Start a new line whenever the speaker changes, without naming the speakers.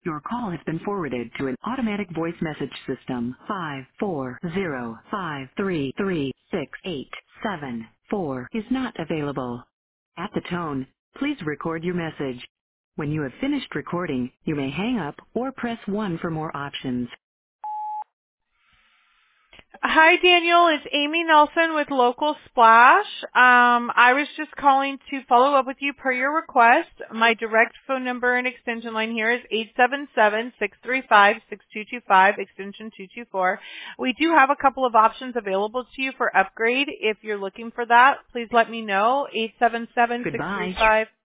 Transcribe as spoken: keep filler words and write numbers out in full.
Your call has been forwarded to an automatic voice message system. Five four zero five three three six eight seven four is not available. At the tone, please record your message. When you have finished recording, you may hang up or press one for more options.
Hi, Daniel. It's Amy Nelson with Local Splash. Um, I was just calling to follow up with you per your request. My direct phone number and extension line here is eight seven seven, six three five, six two two five, extension two two four. We do have a couple of options available to you for upgrade. If you're looking for that, please let me know. eight seven seven, six three
Goodbye.
five